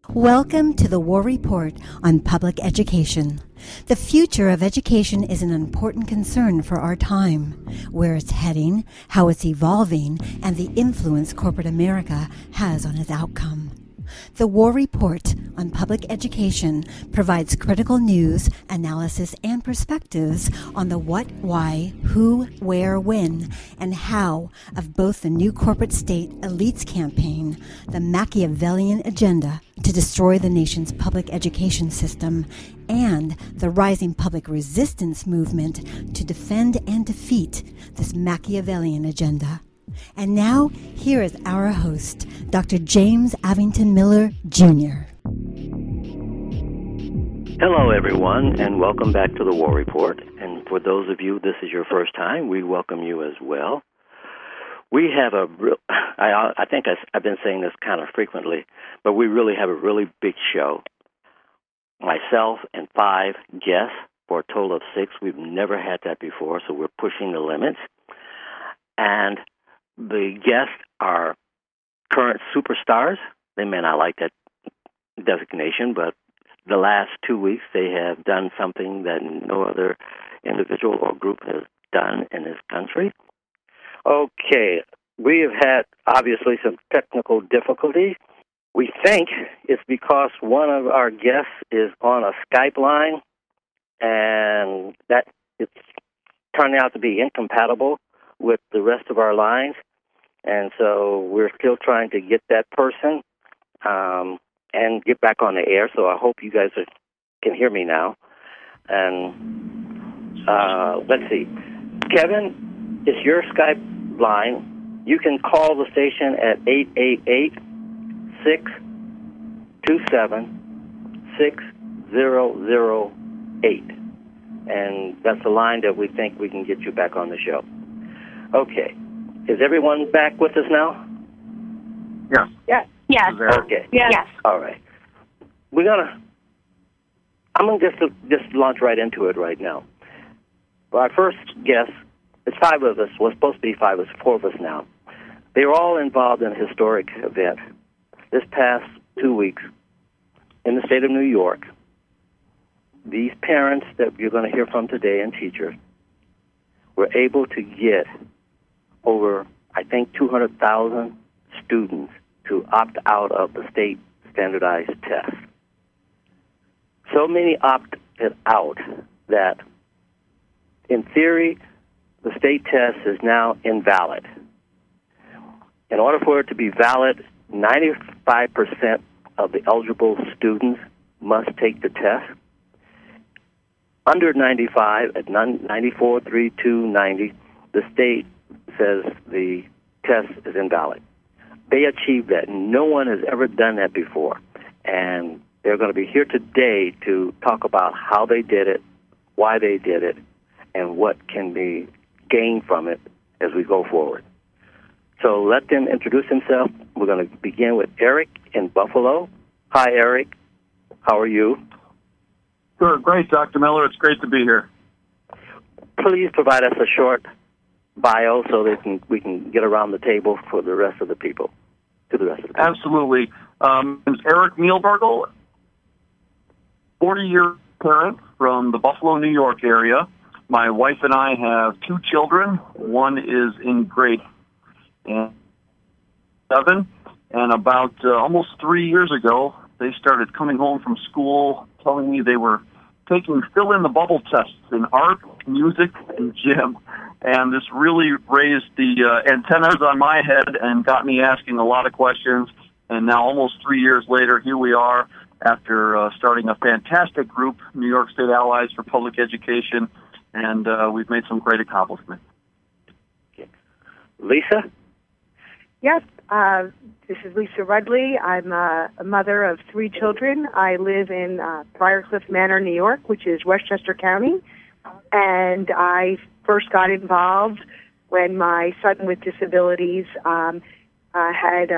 Welcome to the War Report on Public Education. The future of education is an important concern for our time. Where it's heading, how it's evolving, and the influence corporate America has on its outcome. The War Report on Public Education provides critical news, analysis, and perspectives on the what, why, who, where, when, and how of both the new corporate state elites campaign, the Machiavellian agenda to destroy the nation's public education system, and the rising public resistance movement to defend and defeat this Machiavellian agenda. And now, here is our host, Dr. James Avington Miller, Jr. Hello, everyone, and welcome back to the War Report. And for those of you, this is your first time, we welcome you as well. We have I think I've been saying this kind of frequently, but we really have a really big show. Myself and 5 guests for a total of 6. We've never had that before, so we're pushing the limits. And the guests are current superstars. They may not like that designation, but the last 2 weeks they have done something that no other individual or group has done in this country. Okay, we have had, obviously, some technical difficulties. We think it's because one of our guests is on a Skype line, and that it's turning out to be incompatible with the rest of our lines. And so we're still trying to get that person and get back on the air. So I hope you guys can hear me now. And let's see. Kevin, it's your Skype line. You can call the station at 888-627-6008. And that's the line that we think we can get you back on the show. Okay. Is everyone back with us now? Yes. Yes. Yes. Okay. Yes. All right. I'm going to just launch right into it right now. Our first guest, it's 5 of us. Well, it's supposed to be 5 of us, 4 of us now. They were all involved in a historic event this past 2 weeks in the state of New York. These parents that you're going to hear from today and teachers were able to get over, I think, 200,000 students to opt out of the state standardized test. So many opted out that, in theory, the state test is now invalid. In order for it to be valid, 95% of the eligible students must take the test. Under 95, at 94, 32, 90, the state says the test is invalid. They achieved that. No one has ever done that before. And they're going to be here today to talk about how they did it, why they did it, and what can be gained from it as we go forward. So let them introduce themselves. We're going to begin with Eric in Buffalo. Hi, Eric. How are you? Good. Great, Dr. Miller. It's great to be here. Please provide us a short bio so that we can get around the table for the rest of the people. Absolutely. It's Eric Mielbergel, 40-year parent from the Buffalo, New York area. My wife and I have 2 children. One is in grade 7, and about almost 3 years ago, they started coming home from school telling me they were taking fill-in-the-bubble tests in art, music, and gym. And this really raised the antennas on my head and got me asking a lot of questions. And now, almost 3 years later, here we are after starting a fantastic group, New York State Allies for Public Education, and we've made some great accomplishments. Okay. Lisa? Yes, this is Lisa Rudley. I'm a mother of 3 children. I live in Briarcliff Manor, New York, which is Westchester County. And I first got involved when my son with disabilities had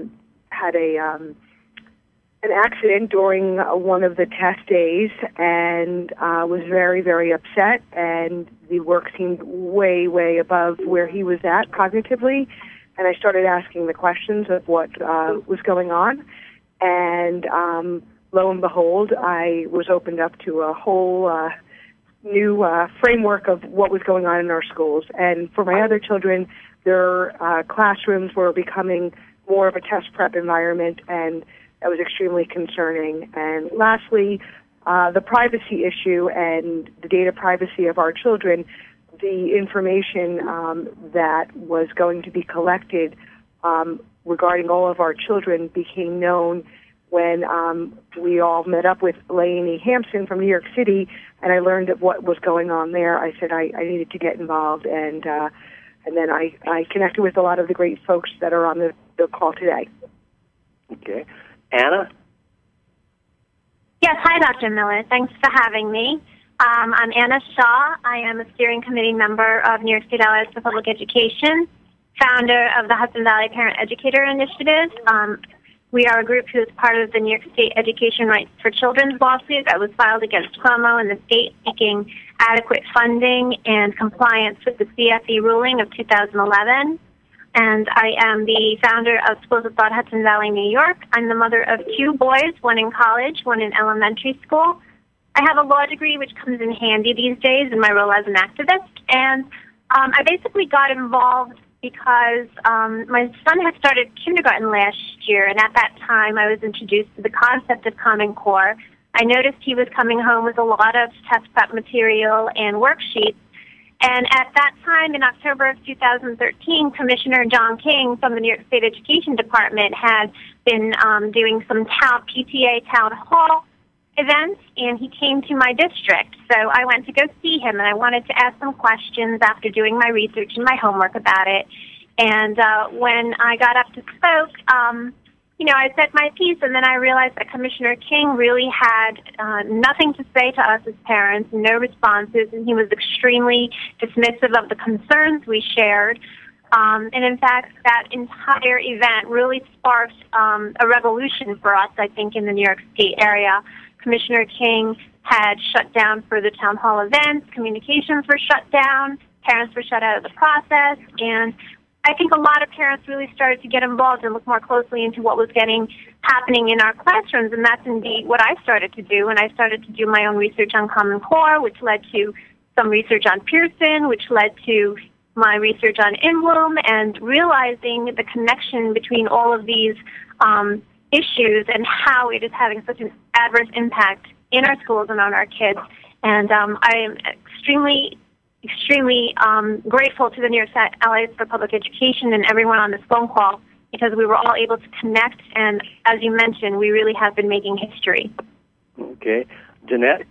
an accident during one of the test days, and was very, very upset. And the work seemed way, way above where he was at cognitively. And I started asking the questions of what was going on. And lo and behold, I was opened up to a whole new framework of what was going on in our schools. And for my other children, their classrooms were becoming more of a test prep environment, and that was extremely concerning. And lastly, the privacy issue and the data privacy of our children, the information that was going to be collected regarding all of our children became known when we all met up with Lainey Hampson from New York City, and I learned of what was going on there. I said I needed to get involved, and then I connected with a lot of the great folks that are on the call today. Okay. Anna? Yes, hi, Dr. Miller. Thanks for having me. I'm Anna Shaw. I am a steering committee member of New York State Allies for Public Education, founder of the Hudson Valley Parent Educator Initiative. We are a group who is part of the New York State Education Rights for Children's lawsuit that was filed against Cuomo and the state seeking adequate funding and compliance with the CFE ruling of 2011. And I am the founder of Schools of Thought Hudson Valley, New York. I'm the mother of 2 boys, one in college, one in elementary school. I have a law degree, which comes in handy these days in my role as an activist. And I basically got involved because my son had started kindergarten last year, and at that time I was introduced to the concept of Common Core. I noticed he was coming home with a lot of test prep material and worksheets. And at that time, in October of 2013, Commissioner John King from the New York State Education Department had been doing some PTA town hall events, and he came to my district. So I went to go see him, and I wanted to ask some questions after doing my research and my homework about it. And when I got up to spoke, I said my piece, and then I realized that Commissioner King really had nothing to say to us as parents, no responses, and he was extremely dismissive of the concerns we shared. And in fact, that entire event really sparked a revolution for us, I think, in the New York State area. Commissioner King had shut down for the town hall events, communications were shut down, parents were shut out of the process, and I think a lot of parents really started to get involved and look more closely into what was happening in our classrooms, and that's indeed what I started to do. And I started to do my own research on Common Core, which led to some research on Pearson, which led to my research on InBloom, and realizing the connection between all of these issues and how it is having such an adverse impact in our schools and on our kids. And I am extremely grateful to the New York State Allies for Public Education and everyone on this phone call, because we were all able to connect, and as you mentioned, we really have been making history. Okay. Jeanette?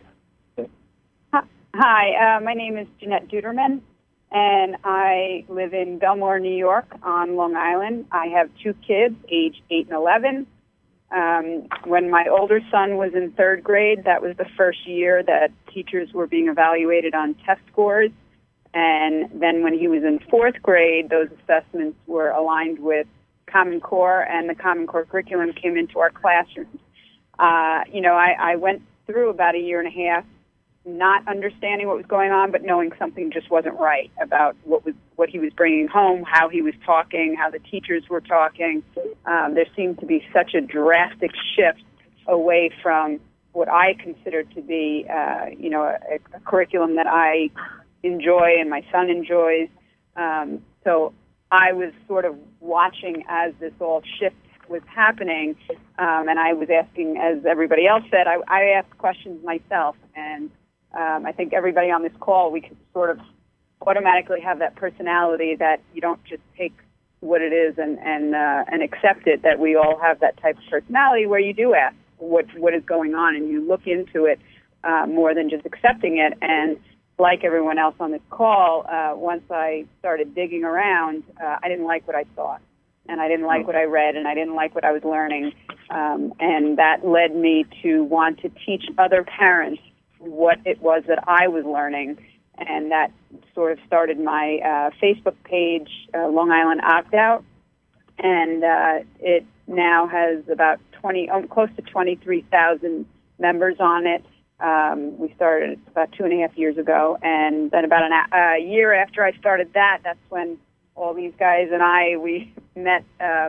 Hi, my name is Jeanette Duderman, and I live in Belmore, New York on Long Island. I have 2 kids, age 8 and 11. When my older son was in 3rd grade, that was the first year that teachers were being evaluated on test scores. And then when he was in 4th grade, those assessments were aligned with Common Core, and the Common Core curriculum came into our classrooms. I went through about a year and a half not understanding what was going on, but knowing something just wasn't right about what he was bringing home, how he was talking, how the teachers were talking. There seemed to be such a drastic shift away from what I considered to be, a curriculum that I enjoy and my son enjoys. So I was sort of watching as this all shift was happening, and I was asking, as everybody else said, I asked questions myself, and I think everybody on this call, we can sort of automatically have that personality that you don't just take what it is and accept it, that we all have that type of personality where you do ask what is going on, and you look into it more than just accepting it. And like everyone else on this call, once I started digging around, I didn't like what I saw, and I didn't like what I read, and I didn't like what I was learning. And that led me to want to teach other parents what it was that I was learning. And that sort of started my Facebook page, Long Island Opt-Out. And it now has about close to 23,000 members on it. We started about 2.5 years ago. And then about a year after I started that's when all these guys and we met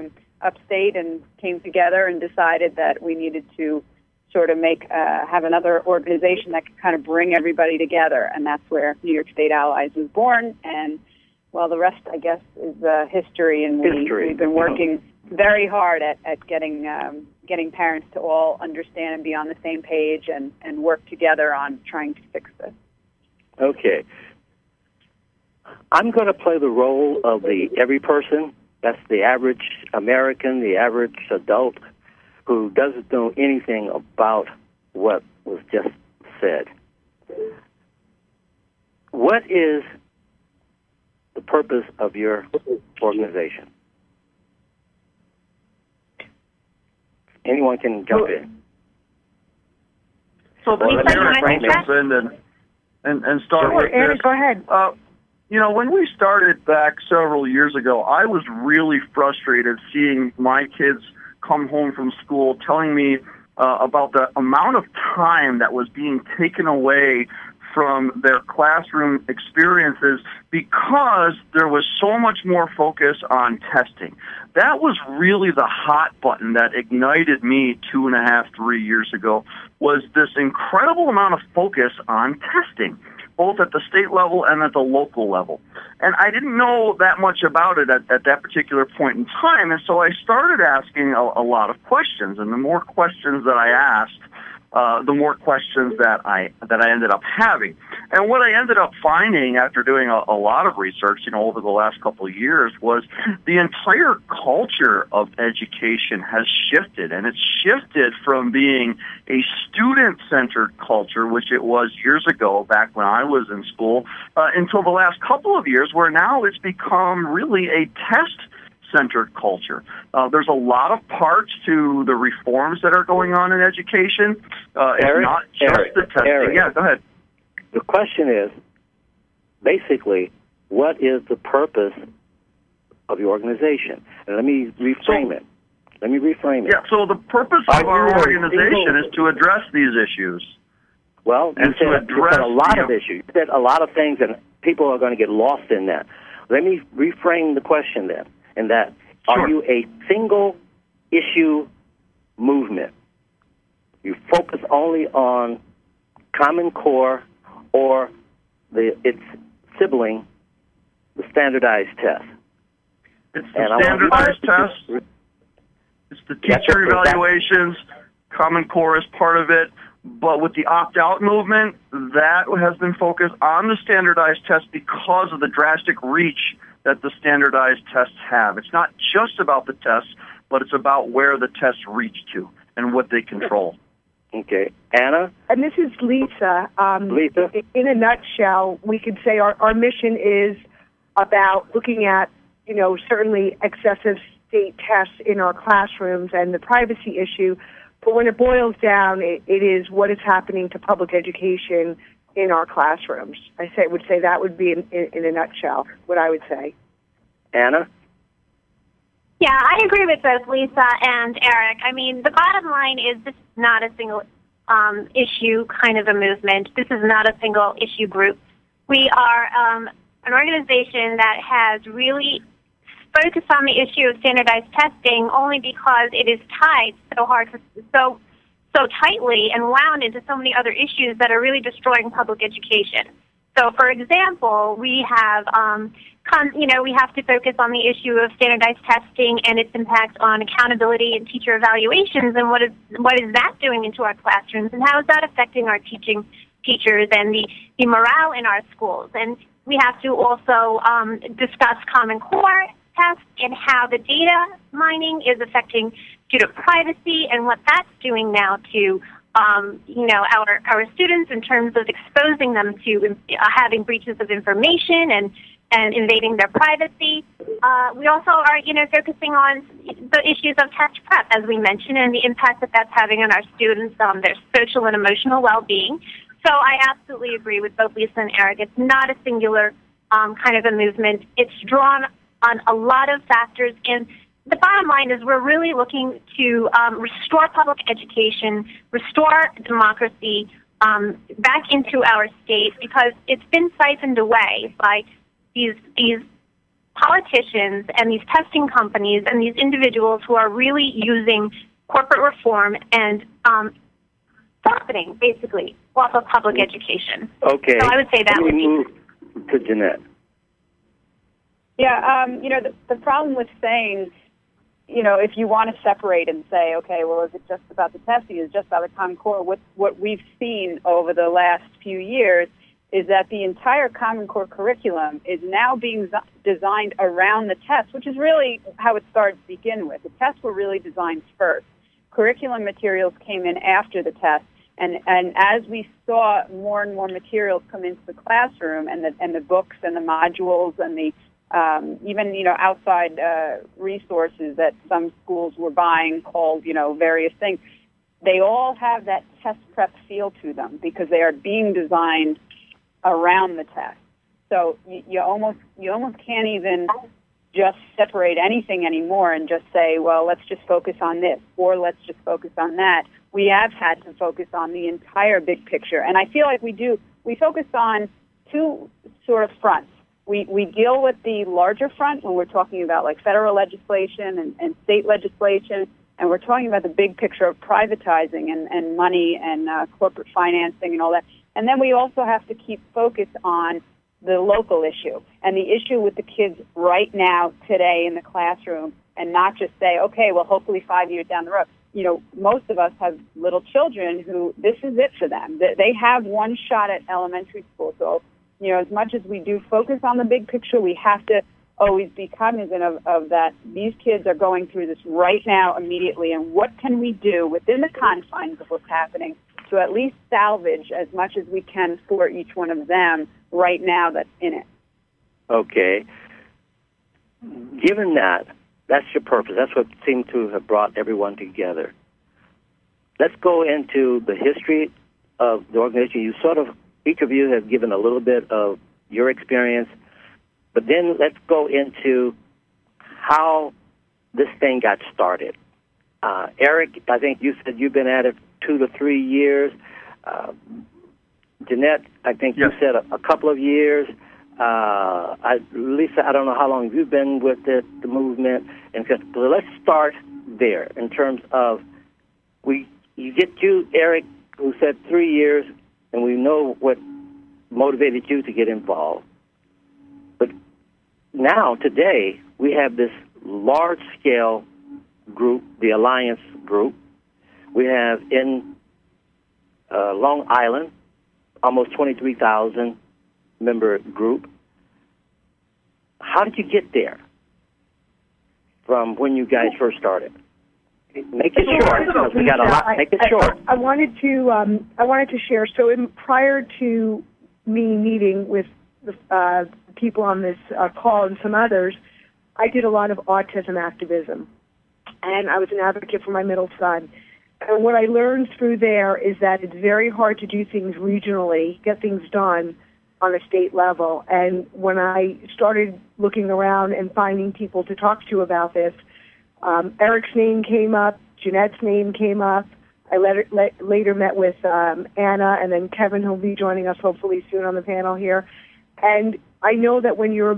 upstate and came together and decided that we needed to sort of have another organization that could kind of bring everybody together, and that's where New York State Allies was born. And well, the rest, I guess, is history, and we've been working very hard at getting parents to all understand and be on the same page and work together on trying to fix this. Okay. I'm going to play the role of the every person. That's the average American, the average adult who doesn't know anything about what was just said. What is the purpose of your organization? Anyone can jump in. So Eric can jump in and start with this. Eric, go ahead. When we started back several years ago, I was really frustrated seeing my kids come home from school telling me about the amount of time that was being taken away from their classroom experiences because there was so much more focus on testing. That was really the hot button that ignited me 2.5, 3 years ago, was this incredible amount of focus on testing, both at the state level and at the local level. And I didn't know that much about it at that particular point in time, and so I started asking a lot of questions. And the more questions that I asked, the more questions that I ended up having. And what I ended up finding after doing a lot of research, over the last couple of years, was the entire culture of education has shifted. And it's shifted from being a student-centered culture, which it was years ago, back when I was in school, until the last couple of years, where now it's become really a test-centered culture. There's a lot of parts to the reforms that are going on in education. It's not just the testing. Eric, yeah, go ahead. The question is, basically, what is the purpose of your organization? And let me reframe it. Yeah, so the purpose of our organization is to address these issues. Well, you said a lot of issues. You said a lot of things, and people are going to get lost in that. Let me reframe the question then, and that, are you a single-issue movement? You focus only on Common Core or its sibling, the standardized test? It's the standardized test. It's the teacher evaluations. Common Core is part of it. But with the opt-out movement, that has been focused on the standardized test because of the drastic reach that the standardized tests have. It's not just about the tests, but it's about where the tests reach to and what they control. Okay. Anna? And this is Lisa. Lisa? In a nutshell, we could say our mission is about looking at, certainly excessive state tests in our classrooms and the privacy issue. But when it boils down, it is what is happening to public education in our classrooms. I would say that would be, in a nutshell, what I would say. Anna? Yeah, I agree with both Lisa and Eric. I mean, the bottom line is this is not a single issue kind of a movement. This is not a single issue group. We are an organization that has really focused on the issue of standardized testing only because it is tied so tightly and wound into so many other issues that are really destroying public education. So, for example, we have, we have to focus on the issue of standardized testing and its impact on accountability and teacher evaluations, and what is that doing into our classrooms, and how is that affecting our teachers and the morale in our schools. And we have to also discuss Common Core tests and how the data mining is affecting student privacy and what that's doing now to our students in terms of exposing them to having breaches of information and invading their privacy. We also are, focusing on the issues of test prep, as we mentioned, and the impact that that's having on our students, their social and emotional well-being. So I absolutely agree with both Lisa and Eric. It's not a singular kind of a movement. It's drawn on a lot of factors, and the bottom line is we're really looking to restore public education, restore democracy back into our state, because it's been siphoned away by these politicians and these testing companies and these individuals who are really using corporate reform and profiting, basically, off of public education. Okay. So I would say that would be... move to Jeanette. Yeah, the problem with saying, if you want to separate and say, okay, well, is it just about the testing, is it just about the Common Core? What we've seen over the last few years is that the entire Common Core curriculum is now being designed around the tests, which is really how it started to begin with. The tests were really designed first. Curriculum materials came in after the tests. And as we saw more and more materials come into the classroom, and the books and the modules and the even outside resources that some schools were buying called various things, they all have that test prep feel to them because they are being designed around the test. So you almost can't even just separate anything anymore and just say, well, let's just focus on this or let's just focus on that. We have had to focus on the entire big picture. And I feel like we focus on two sort of fronts. We deal with the larger front when we're talking about like federal legislation and state legislation, and we're talking about the big picture of privatizing and money and corporate financing and all that. And then we also have to keep focus on the local issue and the issue with the kids right now, today in the classroom, and not just say, okay, well, hopefully 5 years down the road. Most of us have little children who this is it for them. They have one shot at elementary school. So, as much as we do focus on the big picture, we have to always be cognizant of that. These kids are going through this right now, immediately, and what can we do within the confines of what's happening to at least salvage as much as we can for each one of them right now that's in it. Okay. Given that's your purpose. That's what seemed to have brought everyone together. Let's go into the history of the organization. Each of you have given a little bit of your experience, but then let's go into how this thing got started. Eric, I think you said you've been at it 2 to 3 years. Jeanette, I think you said a couple of years. Lisa, I don't know how long you've been with the movement. And so let's start there in terms of you get you, Eric, who said 3 years, and we know what motivated you to get involved. But now, today, we have this large-scale group, the Alliance Group. We have in Long Island, almost 23,000 member group. How did you get there from when you guys first started? Make it short, because we got a lot. Make it short. I wanted to share. So prior to me meeting with the people on this call and some others, I did a lot of autism activism, and I was an advocate for my middle son. And what I learned through there is that it's very hard to do things regionally, get things done on a state level. And when I started looking around and finding people to talk to about this, Eric's name came up, Jeanette's name came up. I later met with Anna, and then Kevin, who'll be joining us hopefully soon on the panel here. And I know that when you're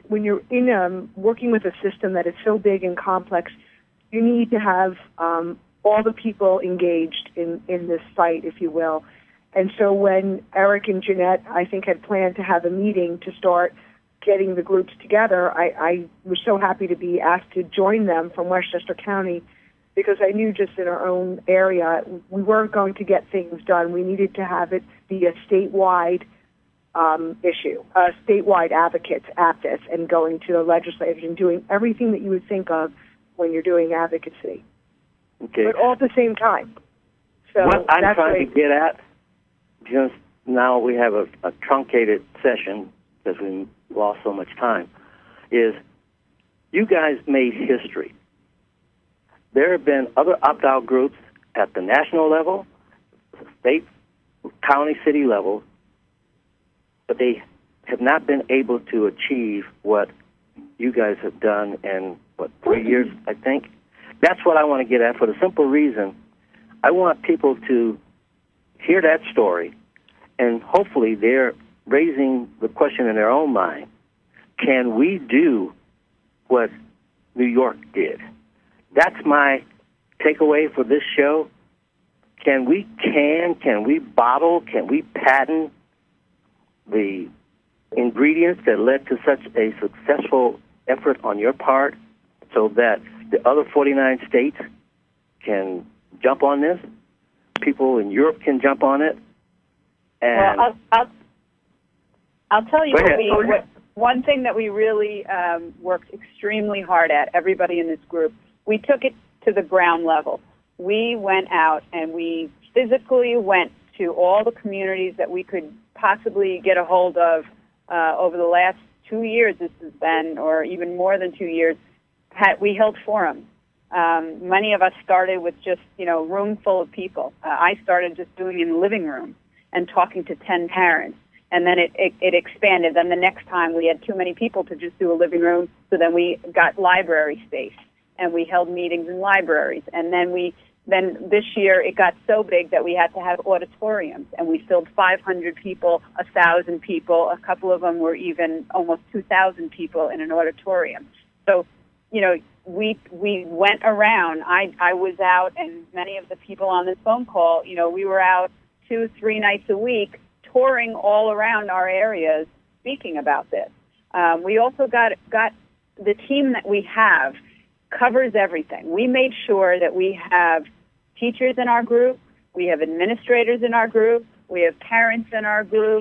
in working with a system that is so big and complex, you need to have all the people engaged in this fight, if you will. And so when Eric and Jeanette, I think, had planned to have a meeting to start getting the groups together, I was so happy to be asked to join them from Westchester County, because I knew just in our own area we weren't going to get things done. We needed to have it be a statewide issue, statewide advocates at this, and going to the legislators and doing everything that you would think of when you're doing advocacy. Okay. But all at the same time. So what I'm trying to get at, just now we have a truncated session because we lost so much time, is you guys made history. There have been other opt-out groups at the national level, state, county, city level, but they have not been able to achieve what you guys have done in, 3 years, I think? That's what I want to get at, for the simple reason I want people to hear that story, and hopefully they're raising the question in their own mind, can we do what New York did. That's my takeaway for this show. Can we bottle, can we patent the ingredients that led to such a successful effort on your part so that the other 49 states can jump on this? People in Europe can jump on it? And well, I'll tell you one thing that we really worked extremely hard at, everybody in this group. We took it to the ground level. We went out and we physically went to all the communities that we could possibly get a hold of over the last 2 years. This has been, or even more than 2 years. We held forums. Many of us started with just, room full of people. I started just doing in the living room and talking to 10 parents. And then it expanded. Then the next time we had too many people to just do a living room, so then we got library space, and we held meetings in libraries. And then this year it got so big that we had to have auditoriums, and we filled 500 people, 1,000 people. A couple of them were even almost 2,000 people in an auditorium. So, we went around. I was out, and many of the people on this phone call, we were out 2-3 nights a week, touring all around our areas, speaking about this. We also got the team that we have covers everything. We made sure that we have teachers in our group, we have administrators in our group, we have parents in our group.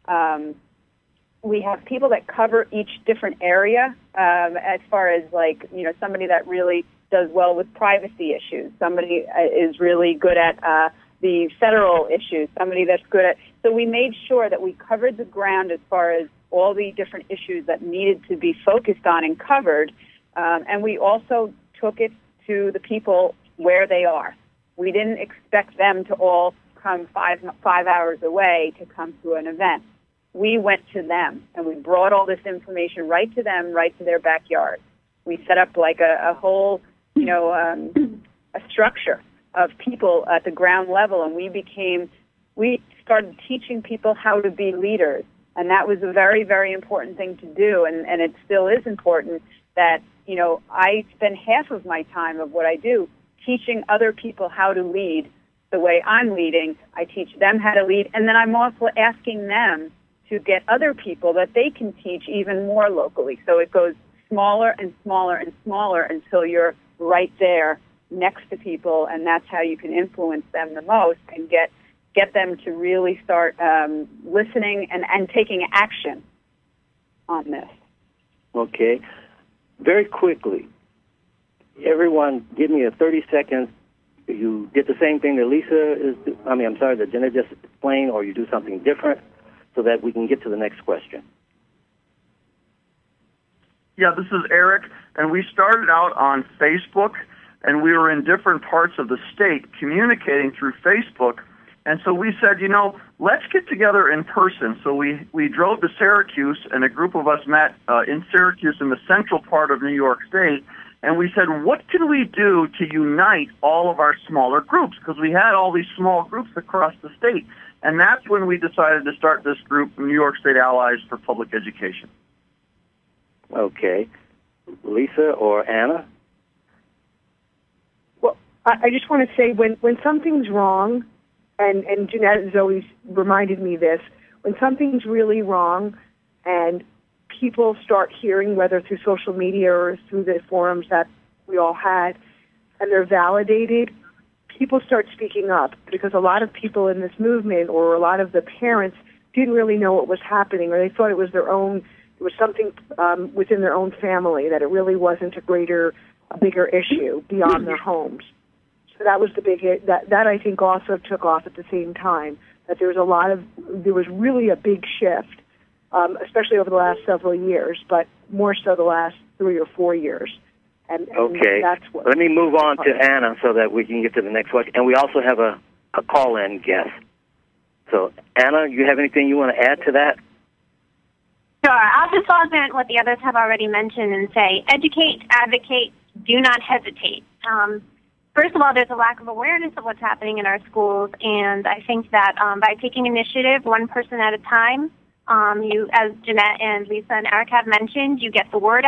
We have people that cover each different area, as far as somebody that really does well with privacy issues. Somebody is really good at the federal issues, somebody that's good at... So we made sure that we covered the ground as far as all the different issues that needed to be focused on and covered, and we also took it to the people where they are. We didn't expect them to all come five hours away to come to an event. We went to them, and we brought all this information right to them, right to their backyard. We set up like a whole, a structure of people at the ground level, and we started teaching people how to be leaders. And that was a very, very important thing to do, and it still is important that, I spend half of my time of what I do teaching other people how to lead the way I'm leading. I teach them how to lead, and then I'm also asking them to get other people that they can teach even more locally. So it goes smaller and smaller and smaller until you're right there next to people, and that's how you can influence them the most and get them to really start listening and taking action on this. Okay. Very quickly, everyone give me a 30 seconds. You did the same thing that that Jenna just explained, or you do something different so that we can get to the next question. Yeah, this is Eric, and we started out on Facebook, and we were in different parts of the state communicating through Facebook. And so we said, let's get together in person. So we drove to Syracuse, and a group of us met in Syracuse in the central part of New York State. And we said, what can we do to unite all of our smaller groups? Because we had all these small groups across the state. And that's when we decided to start this group, New York State Allies for Public Education. Okay. Lisa or Anna? Well, I just want to say when something's wrong, and Jeanette has always reminded me this, when something's really wrong and people start hearing, whether through social media or through the forums that we all had, and they're validated, people start speaking up, because a lot of people in this movement, or a lot of the parents, didn't really know what was happening, or they thought it was something within their own family, that it really wasn't a bigger issue beyond their homes. So that was that I think also took off at the same time, that there was really a big shift, especially over the last several years, but more so the last 3 or 4 years. And okay. That's what. Let me move on to Anna so that we can get to the next question. And we also have a call-in guest. So, Anna, you have anything you want to add to that? Sure. I'll just augment what the others have already mentioned and say, educate, advocate, do not hesitate. First of all, there's a lack of awareness of what's happening in our schools, and I think that by taking initiative one person at a time, you, as Jeanette and Lisa and Eric have mentioned, you get the word out,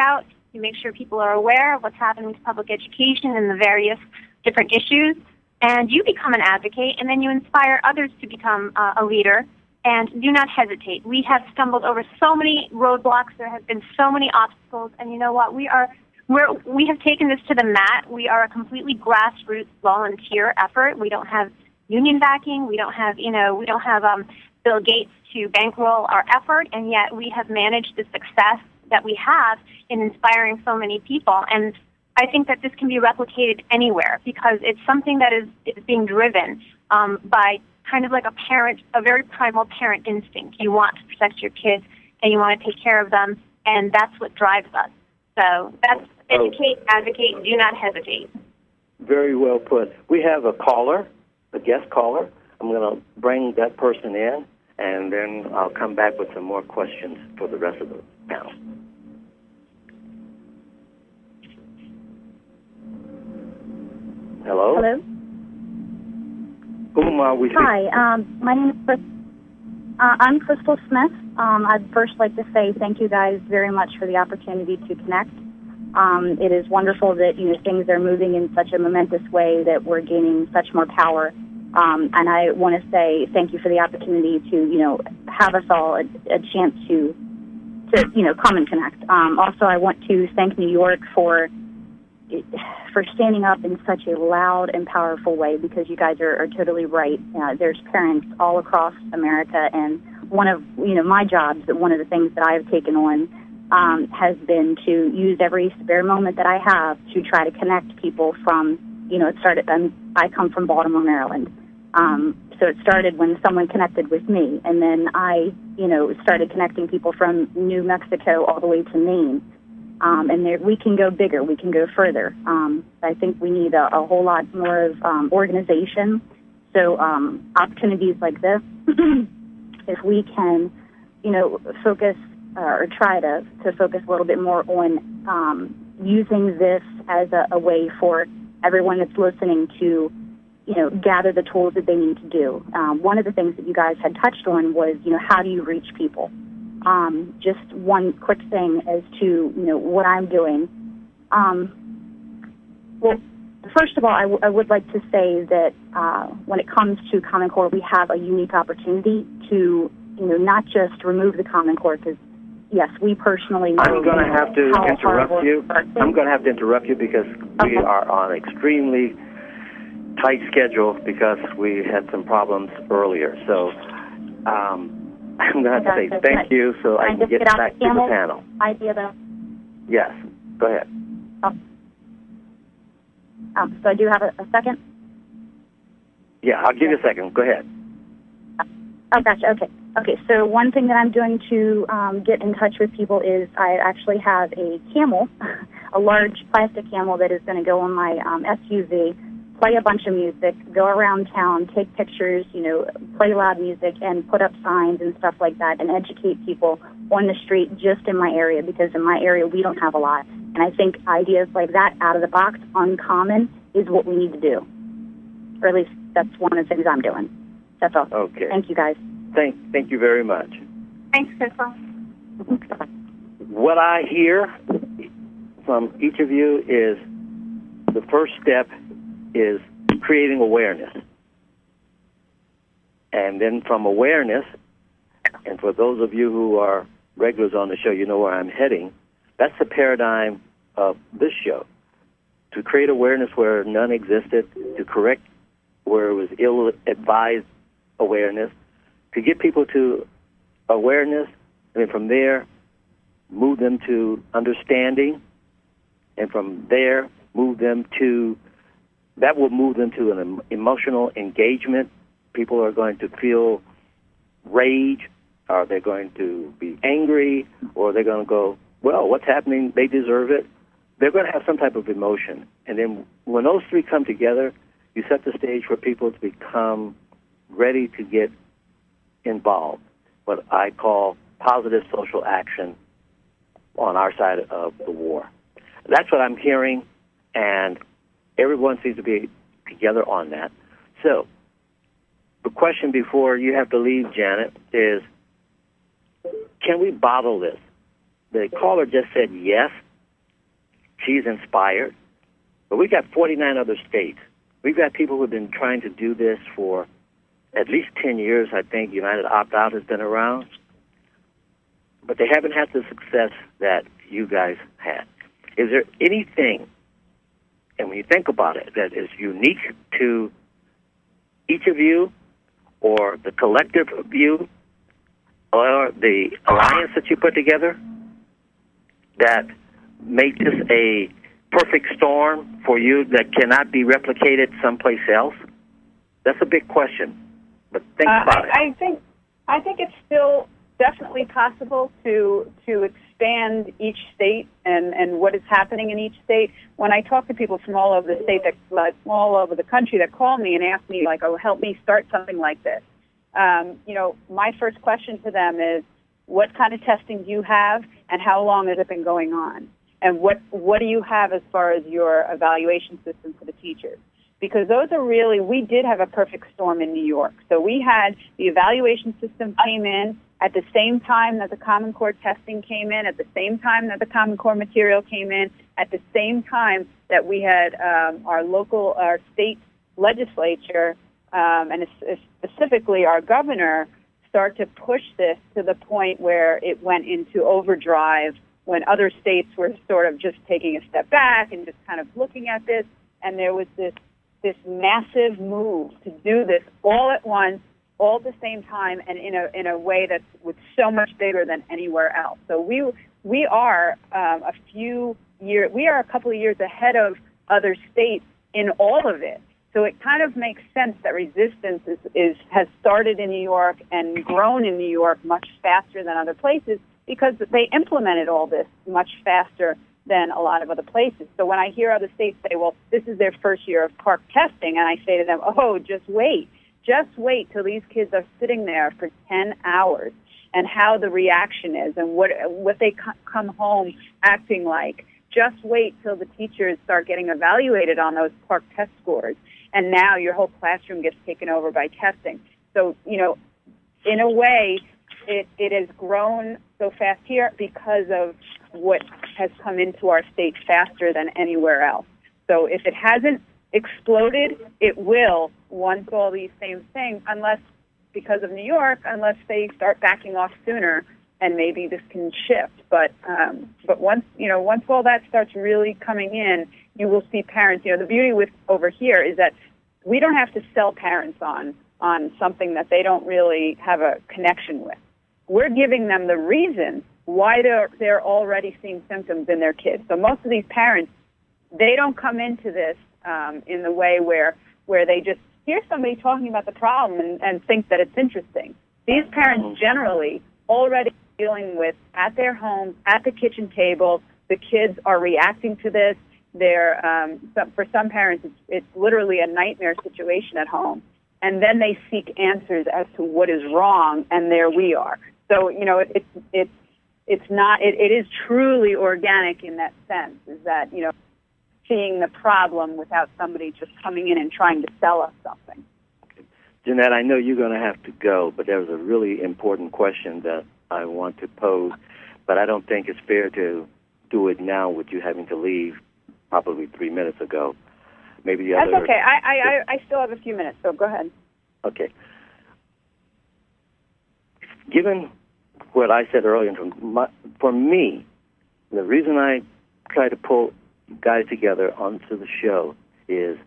You make sure people are aware of what's happening to public education and the various different issues. And you become an advocate, and then you inspire others to become a leader. And do not hesitate. We have stumbled over so many roadblocks. There have been so many obstacles. And you know what? We have taken this to the mat. We are a completely grassroots volunteer effort. We don't have union backing. We don't have Bill Gates to bankroll our effort. And yet we have managed the success that we have in inspiring so many people. And I think that this can be replicated anywhere because it's something that is being driven by kind of like a very primal parent instinct. You want to protect your kids and you want to take care of them, and that's what drives us. So that's educate, advocate, do not hesitate. Very well put. We have a caller, a guest caller. I'm going to bring that person in, and then I'll come back with some more questions for the rest of the panel. Hello? Hello? Whom are we speaking? Hi, my name is Chris. I'm Crystal Smith. I'd first like to say thank you guys very much for the opportunity to connect. It is wonderful that things are moving in such a momentous way that we're gaining such more power. And I want to say thank you for the opportunity to have us all a chance to come and connect. Also, I want to thank New York for standing up in such a loud and powerful way, because you guys are totally right. There's parents all across America, and one of my jobs, one of the things that I've taken on has been to use every spare moment that I have to try to connect people from, I come from Baltimore, Maryland. So it started when someone connected with me, and then I, started connecting people from New Mexico all the way to Maine. And we can go bigger, we can go further. I think we need a whole lot more of organization. So opportunities like this, if we can, focus or try to focus a little bit more on using this as a way for everyone that's listening to, gather the tools that they need to do. One of the things that you guys had touched on was, how do you reach people? Just one quick thing as to, what I'm doing. Well, first of all, I would like to say that when it comes to Common Core, we have a unique opportunity to, not just remove the Common Core, because, yes, we personally know I'm going to have to interrupt you. I'm going to have to interrupt you because we are on an extremely tight schedule because we had some problems earlier. So, I'm going to have to say thank you so I can get back to the panel. Yes, go ahead. So I do have a second? Yeah, I'll give you a second. Go ahead. Oh, gotcha. Okay, so one thing that I'm doing to get in touch with people is I actually have a camel, a large plastic camel that is going to go on my SUV, play a bunch of music, go around town, take pictures, play loud music, and put up signs and stuff like that, and educate people on the street just in my area, because in my area we don't have a lot. And I think ideas like that, out of the box, uncommon, is what we need to do. Or at least that's one of the things I'm doing. That's all. Okay. Thank you, guys. Thank you very much. Thanks, Crystal. What I hear from each of you is the first step is creating awareness. And then from awareness, and for those of you who are regulars on the show, you know where I'm heading, that's the paradigm of this show. To create awareness where none existed, to correct where it was ill-advised awareness, to get people to awareness, and then from there, move them to understanding, and from there, that will move them to an emotional engagement. People are going to feel rage, or they're going to be angry, or they're going to go, well, what's happening? They deserve it. They're going to have some type of emotion. And then when those three come together, you set the stage for people to become ready to get involved, what I call positive social action on our side of the war. That's what I'm hearing, and everyone seems to be together on that. So the question before you have to leave, Janet, is can we bottle this? The caller just said yes, she's inspired. But we've got 49 other states. We've got people who have been trying to do this for at least 10 years. I think United Opt-out has been around. But they haven't had the success that you guys had. Is there anything, and when you think about it, that is unique to each of you or the collective of you or the alliance that you put together that make this a perfect storm for you that cannot be replicated someplace else? That's a big question, but think about it. I think it's still definitely possible to expand each state and what is happening in each state. When I talk to people from all over the state, all over the country, that call me and ask me, like, oh, help me start something like this. My first question to them is, what kind of testing do you have, and how long has it been going on? And what do you have as far as your evaluation system for the teachers? Because those are really, we did have a perfect storm in New York. So we had the evaluation system came in at the same time that the Common Core testing came in, at the same time that the Common Core material came in, at the same time that we had our state legislature, and specifically our governor, start to push this to the point where it went into overdrive when other states were sort of just taking a step back and just kind of looking at this, and there was this massive move to do this all at once, all at the same time, and in a way that's so much bigger than anywhere else. So we are a couple of years ahead of other states in all of it. So it kind of makes sense that resistance has started in New York and grown in New York much faster than other places, because they implemented all this much faster than a lot of other places. So when I hear other states say, well, this is their first year of park testing, and I say to them, oh, just wait till these kids are sitting there for 10 hours and how the reaction is and what they come home acting like. Just wait till the teachers start getting evaluated on those park test scores, and now your whole classroom gets taken over by testing. So, in a way, it has grown so fast here because of what has come into our state faster than anywhere else. So if it hasn't exploded, it will once all these same things, unless, because of New York, unless they start backing off sooner, and maybe this can shift. But once all that starts really coming in, you will see parents. The beauty with over here is that we don't have to sell parents on something that they don't really have a connection with. We're giving them the reason why they're already seeing symptoms in their kids. So most of these parents, they don't come into this in the way where they just hear somebody talking about the problem and think that it's interesting. These parents generally already dealing with at their home, at the kitchen table, the kids are reacting to this. For some parents, it's literally a nightmare situation at home. And then they seek answers as to what is wrong, and there we are. So, it is truly organic in that sense, is that, seeing the problem without somebody just coming in and trying to sell us something. Jeanette, I know you're going to have to go, but there was a really important question that I want to pose, but I don't think it's fair to do it now with you having to leave probably 3 minutes ago. Maybe the other... That's okay. I still have a few minutes, so go ahead. Okay. Given what I said earlier, for me, the reason I try to pull guys together onto the show is,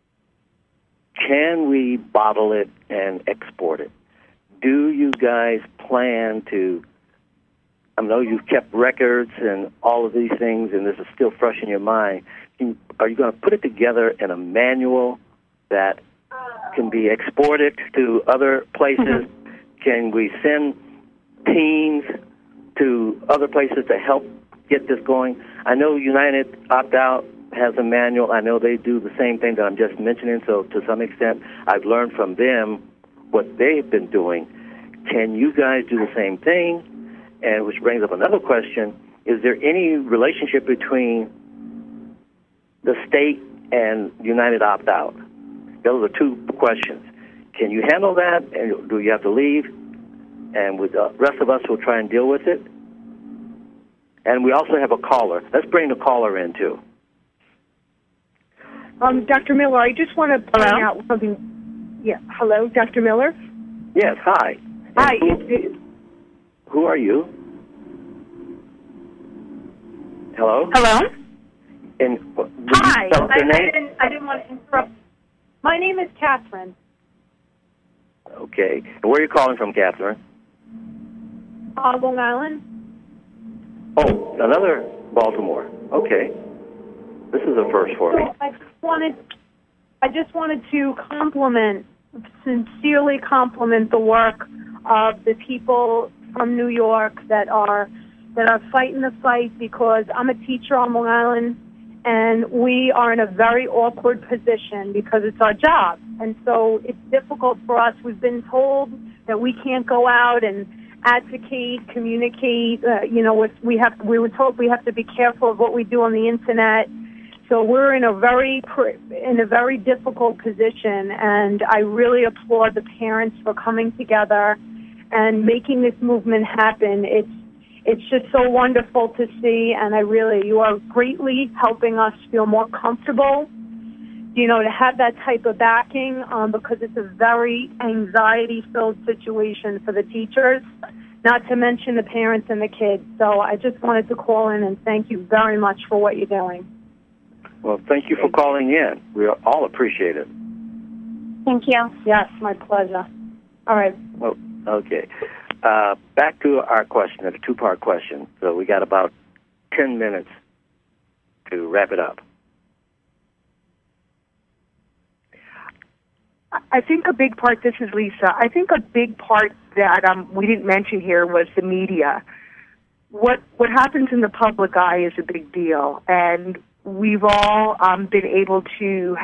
can we bottle it and export it? Do you guys plan to, I know you've kept records and all of these things, and this is still fresh in your mind. Are you going to put it together in a manual that can be exported to other places? Can we send teams to other places to help get this going? I know United Opt-out has a manual. I know they do the same thing that I'm just mentioning, so to some extent I've learned from them what they've been doing. Can you guys do the same thing? And which brings up another question. Is there any relationship between the state and United Opt-out? Those are two questions. Can you handle that, and do you have to leave? And with the rest of us, we'll try and deal with it. And we also have a caller. Let's bring the caller in, too. Dr. Miller, I just want to point out something. Yeah. Hello, Dr. Miller? Yes, hi. Hi. Who are you? Hello? Hello? And Hi. Spell your name? I didn't want to interrupt. My name is Catherine. Okay. And where are you calling from, Catherine? Long Island. Oh, another Baltimore. Okay. This is a first for me. So I just wanted to sincerely compliment the work of the people from New York that are fighting the fight, because I'm a teacher on Long Island, and we are in a very awkward position because it's our job. And so it's difficult for us. We've been told that we can't go out and advocate, communicate. We were told we have to be careful of what we do on the internet. So we're in a very difficult position, and I really applaud the parents for coming together and making this movement happen. It's just so wonderful to see, and you are greatly helping us feel more comfortable, to have that type of backing, because it's a very anxiety-filled situation for the teachers, not to mention the parents and the kids. So I just wanted to call in and thank you very much for what you're doing. Well, thank you for calling in. We all appreciate it. Thank you. Yes, my pleasure. All right. Well, okay. Back to our question, a two-part question. So we got about 10 minutes to wrap it up. I think a big part, this is Lisa, I think a big part that we didn't mention here was the media. What happens in the public eye is a big deal, and we've all been able to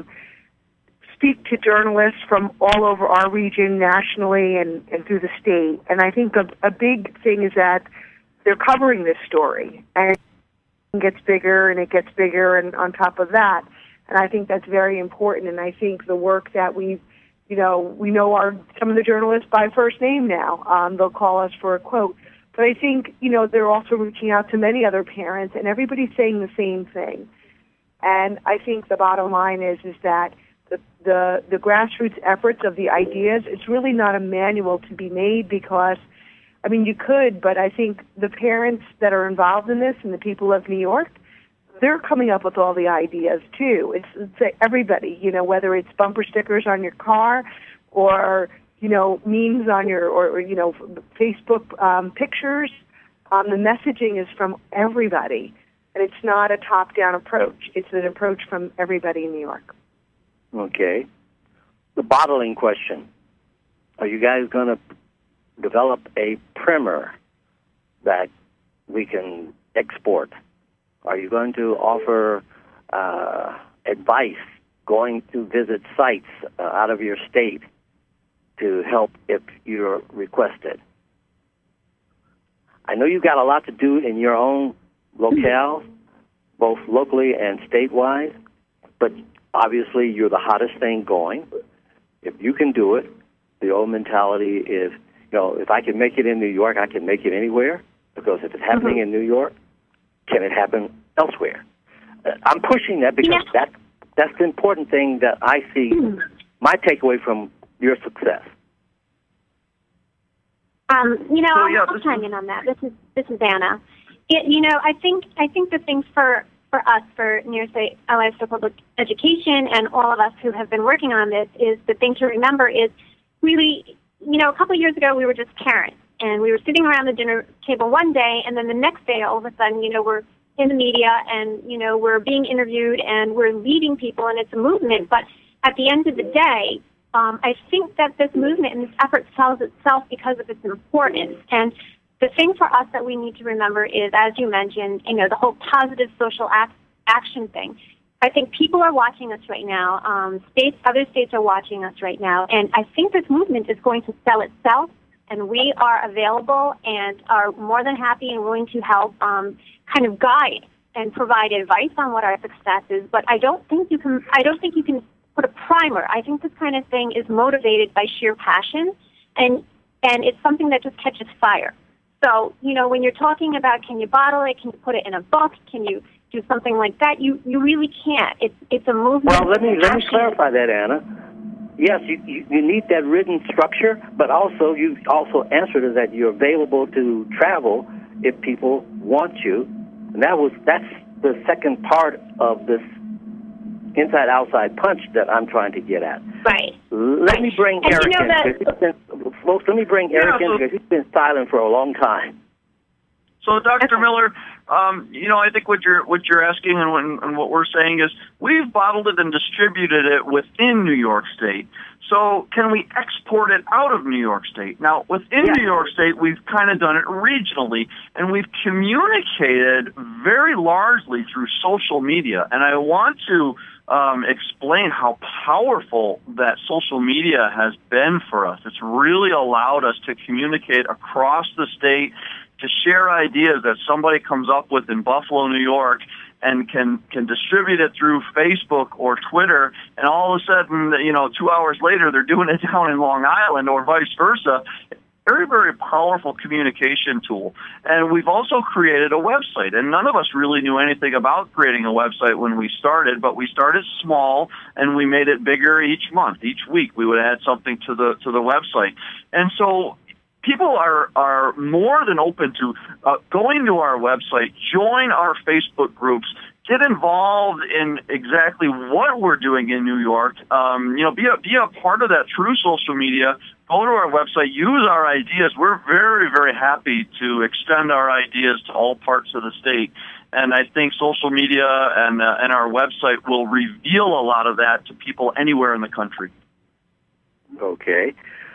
speak to journalists from all over our region, nationally and through the state. And I think a big thing is that they're covering this story, and it gets bigger and it gets bigger, and on top of that. And I think that's very important. And I think the work that we know some of the journalists by first name now. They'll call us for a quote. But I think, they're also reaching out to many other parents, and everybody's saying the same thing. And I think the bottom line is that the grassroots efforts of the ideas, it's really not a manual to be made, because, you could, but I think the parents that are involved in this and the people of New York, they're coming up with all the ideas too. It's everybody, whether it's bumper stickers on your car or, memes on your, or Facebook pictures. The messaging is from everybody, and it's not a top-down approach. It's an approach from everybody in New York. Okay. The bottling question. Are you guys going to develop a primer that we can export? Are you going to offer advice going to visit sites out of your state to help if you're requested? I know you've got a lot to do in your own locale, both locally and statewide, but obviously you're the hottest thing going. If you can do it, the old mentality is, if I can make it in New York, I can make it anywhere, because if it's happening in New York, can it happen elsewhere? I'm pushing that because that's the important thing that I see, my takeaway from your success. I'll chime in on that. This is Anna. I think the thing for us, for New York State Alliance for Public Education, and all of us who have been working on this, is the thing to remember is really, a couple of years ago we were just parents, and we were sitting around the dinner table one day, and then the next day all of a sudden, we're in the media, and, we're being interviewed, and we're leading people, and it's a movement. But at the end of the day, I think that this movement and this effort sells itself because of its importance. And the thing for us that we need to remember is, as you mentioned, the whole positive social action thing. I think people are watching us right now. Other states are watching us right now. And I think this movement is going to sell itself, and we are available and are more than happy and willing to help kind of guide and provide advice on what our success is. But I don't think you can put a primer. I think this kind of thing is motivated by sheer passion, and it's something that just catches fire. So, when you're talking about can you bottle it, can you put it in a book, can you do something like that, you really can't. It's a movement. Well, let me clarify that, Anna. Yes, you need that written structure, but also you also answered is that you're available to travel if people want you, and that's the second part of this inside-outside punch that I'm trying to get at. Right. Let me bring Eric in. Folks, let me bring Eric in because he's been silent for a long time. So, Dr. Miller, I think what you're asking and what we're saying is we've bottled it and distributed it within New York State. So can we export it out of New York State? Now, within New York State, we've kind of done it regionally, and we've communicated very largely through social media. And I want to explain how powerful that social media has been for us. It's really allowed us to communicate across the state, to share ideas that somebody comes up with in Buffalo, New York, and can distribute it through Facebook or Twitter, and all of a sudden, 2 hours later, they're doing it down in Long Island or vice versa. Very, very powerful communication tool. And we've also created a website, and none of us really knew anything about creating a website when we started, but we started small, and we made it bigger each month. Each week, we would add something to the website. And so people are more than open to going to our website, join our Facebook groups, get involved in exactly what we're doing in New York. Be a part of that through social media. Go to our website, use our ideas. We're very, very happy to extend our ideas to all parts of the state. And I think social media and our website will reveal a lot of that to people anywhere in the country. Okay.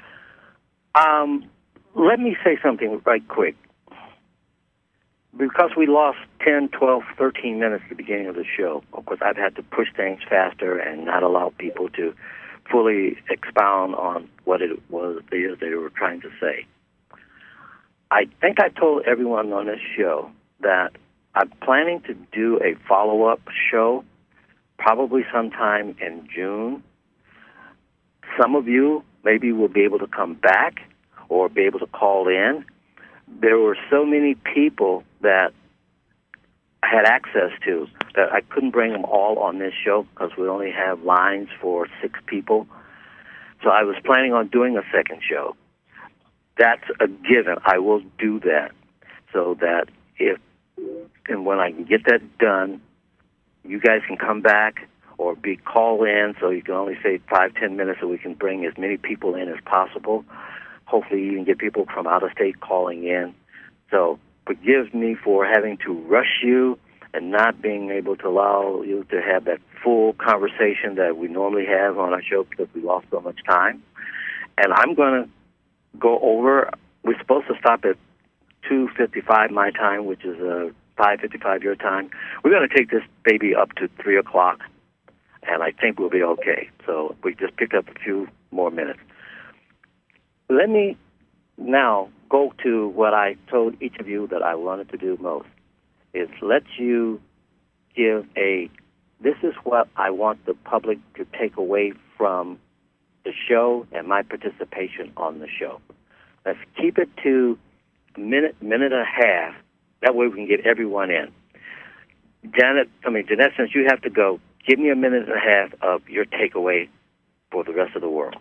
Let me say something right quick. Because we lost 10, 12, 13 minutes at the beginning of the show, of course, I've had to push things faster and not allow people to fully expound on what it is they were trying to say. I think I told everyone on this show that I'm planning to do a follow-up show probably sometime in June. Some of you maybe will be able to come back or be able to call in. There were so many people that I had access to that I couldn't bring them all on this show because we only have lines for 6 people. So I was planning on doing a second show. That's a given. I will do that so that when I can get that done, you guys can come back or be call in, so you can only say 5-10 minutes so we can bring as many people in as possible. Hopefully you can get people from out of state calling in. So forgive me for having to rush you and not being able to allow you to have that full conversation that we normally have on our show because we lost so much time. And I'm going to go over, we're supposed to stop at 2:55 my time, which is 5:55 your time. We're going to take this baby up to 3 o'clock, and I think we'll be okay. So we just picked up a few more minutes. Let me now go to what I told each of you that I wanted to do most, is let you give this is what I want the public to take away from the show and my participation on the show. Let's keep it to a minute and a half. That way we can get everyone in. Jeanette, since you have to go, give me a minute and a half of your takeaway for the rest of the world.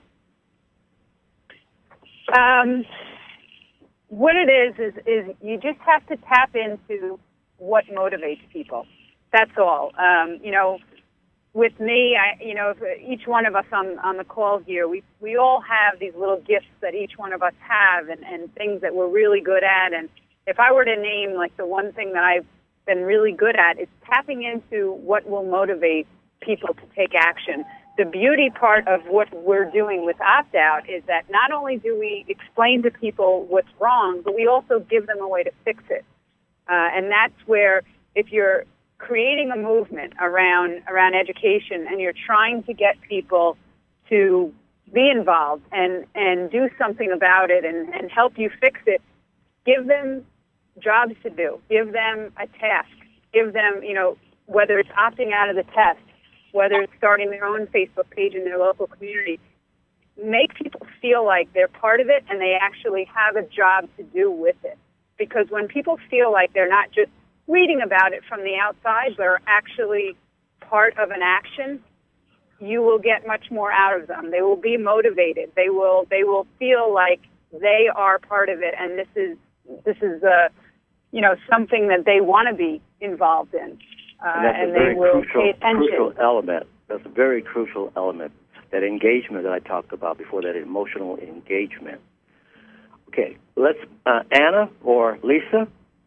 What it is you just have to tap into what motivates people. That's all. With me, each one of us on the call here, we all have these little gifts that each one of us have and things that we're really good at. And if I were to name like the one thing that I've been really good at, it's tapping into what will motivate people to take action. The beauty part of what we're doing with Opt-Out is that not only do we explain to people what's wrong, but we also give them a way to fix it. And that's where if you're creating a movement around education and you're trying to get people to be involved and do something about it and help you fix it, give them jobs to do. Give them a task. Give them, whether it's opting out of the test, whether it's starting their own Facebook page in their local community, make people feel like they're part of it and they actually have a job to do with it. because when people feel like they're not just reading about it from the outside, but are actually part of an action, you will get much more out of them. They will be motivated. They will feel like they are part of it, and this is something that they want to be involved in, and they will pay attention. Crucial element. That's a very crucial element. That engagement that I talked about before, that emotional engagement. Okay, let's Anna or Lisa.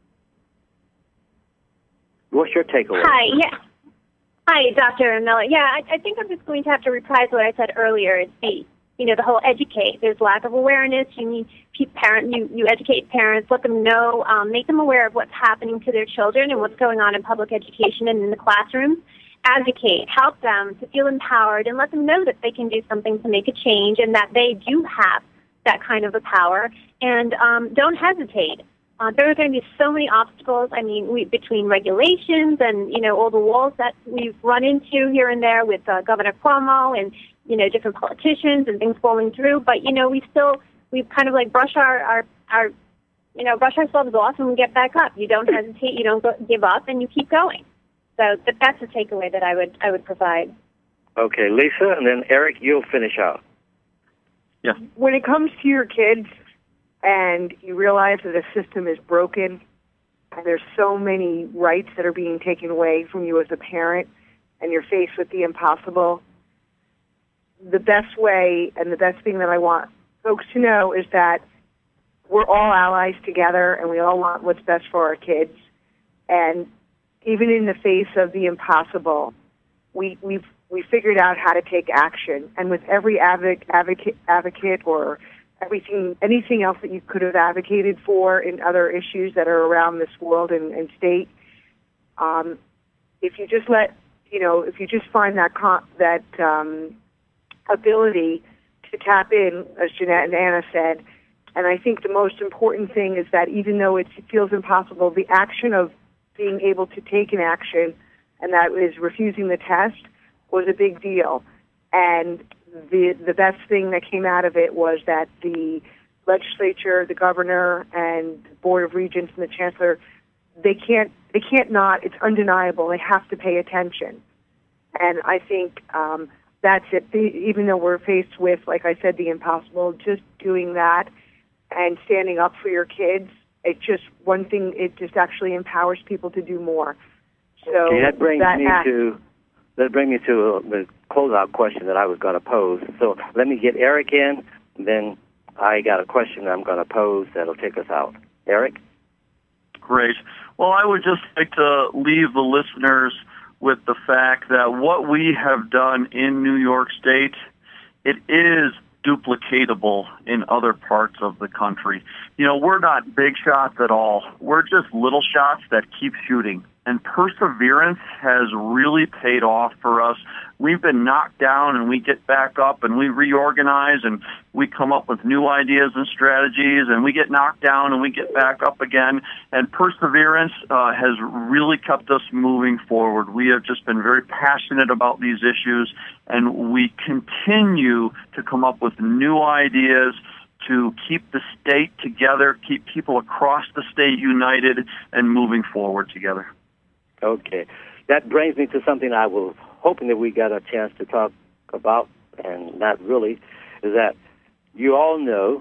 What's your takeaway? Hi, yeah. Hi, Dr. Miller. Yeah, I think I'm just going to have to reprise what I said earlier. It's the whole educate. There's lack of awareness. You need you educate parents, let them know, make them aware of what's happening to their children and what's going on in public education and in the classroom. Advocate, help them to feel empowered, and let them know that they can do something to make a change and that they do have that kind of a power. And don't hesitate. There are going to be so many obstacles. I mean, between regulations and, all the walls that we've run into here and there with Governor Cuomo and, different politicians and things falling through. But, we've kind of like brush brush ourselves off and we get back up. You don't hesitate, you don't give up, and you keep going. So that's the takeaway that I would provide. Okay, Lisa, and then Eric, you'll finish out. Yeah. When it comes to your kids and you realize that the system is broken and there's so many rights that are being taken away from you as a parent and you're faced with the impossible, the best way and the best thing that I want folks to know is that we're all allies together and we all want what's best for our kids. And even in the face of the impossible, we figured out how to take action. And with every advocate or anything else that you could have advocated for in other issues that are around this world and state, if you just if you just find that ability to tap in, as Jeanette and Anna said, and I think the most important thing is that even though it feels impossible, the action of being able to take an action, and that is refusing the test, was a big deal. And the best thing that came out of it was that the legislature, the governor, and the Board of Regents and the chancellor, they can't not. It's undeniable. They have to pay attention. And I think that's it. Even though we're faced with, like I said, the impossible, just doing that and standing up for your kids, it just actually empowers people to do more. So okay, that brings me to the closeout question that I was going to pose. So let me get Eric in, and then I got a question I'm going to pose that'll take us out. Eric? Great. Well, I would just like to leave the listeners with the fact that what we have done in New York State, it is duplicatable in other parts of the country. We're not big shots at all. We're just little shots that keep shooting. And perseverance has really paid off for us. We've been knocked down and we get back up and we reorganize and we come up with new ideas and strategies, and we get knocked down and we get back up again. And perseverance has really kept us moving forward. We have just been very passionate about these issues, and we continue to come up with new ideas to keep the state together, keep people across the state united and moving forward together. Okay. That brings me to something I was hoping that we got a chance to talk about, and not really, is that you all know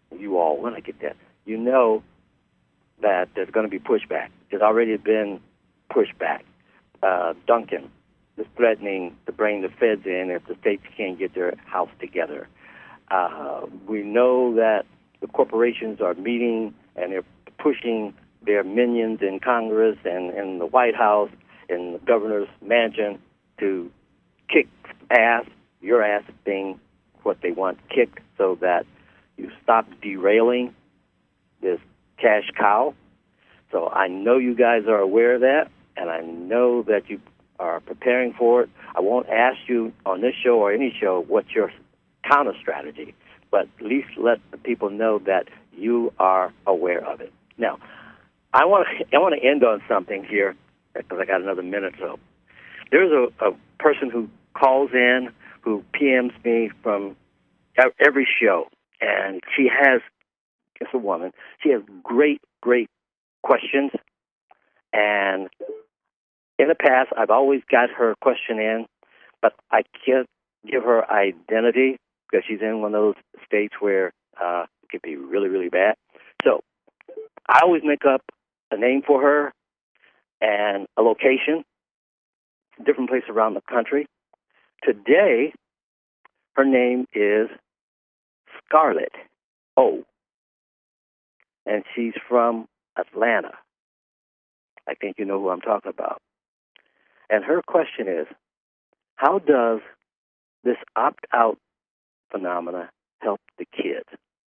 that there's going to be pushback. There's already been pushback. Duncan is threatening to bring the feds in if the states can't get their house together. We know that the corporations are meeting and they're pushing their minions in Congress and in the White House and the governor's mansion to kick ass, your ass being what they want kicked, so that you stop derailing this cash cow. So I know you guys are aware of that, and I know that you are preparing for it. I won't ask you on this show or any show what's your counter strategy, but at least let the people know that you are aware of it. Now, I want to end on something here, because I got another minute or so. There's a person who calls in, who PMs me from every show, and it's a woman. She has great questions. And in the past, I've always got her question in, but I can't give her identity because she's in one of those states where it could be really, really bad. So I always make up a name for her and a location, different place around the country. Today, her name is Scarlett O. And she's from Atlanta. I think you know who I'm talking about. And her question is, how does this opt-out phenomena help the kids?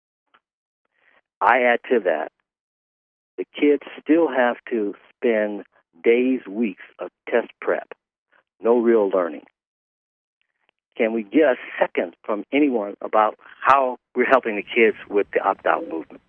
I add to that, the kids still have to spend days, weeks of test prep, no real learning. Can we get a second from anyone about how we're helping the kids with the opt-out movement?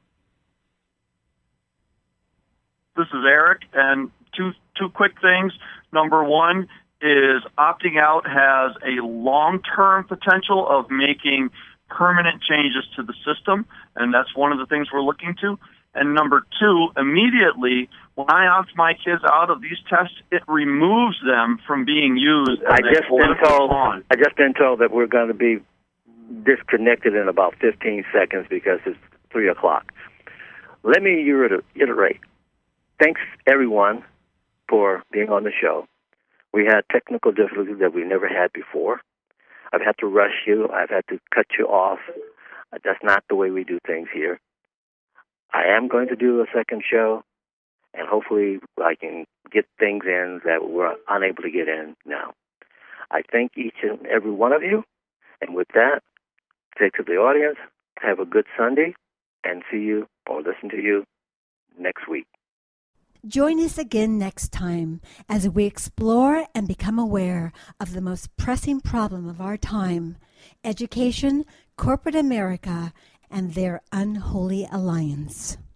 This is Eric, and two quick things. Number one is opting out has a long-term potential of making permanent changes to the system, and that's one of the things we're looking to. And number two, immediately when I opt my kids out of these tests, it removes them from being used as a political pawn. I just been told that we're going to be disconnected in about 15 seconds because it's 3 o'clock. Let me reiterate. Thanks, everyone, for being on the show. We had technical difficulties that we never had before. I've had to rush you. I've had to cut you off. That's not the way we do things here. I am going to do a second show, and hopefully I can get things in that we're unable to get in now. I thank each and every one of you, and with that, say to the audience, have a good Sunday, and see you or listen to you next week. Join us again next time as we explore and become aware of the most pressing problem of our time, education, corporate America, and their unholy alliance.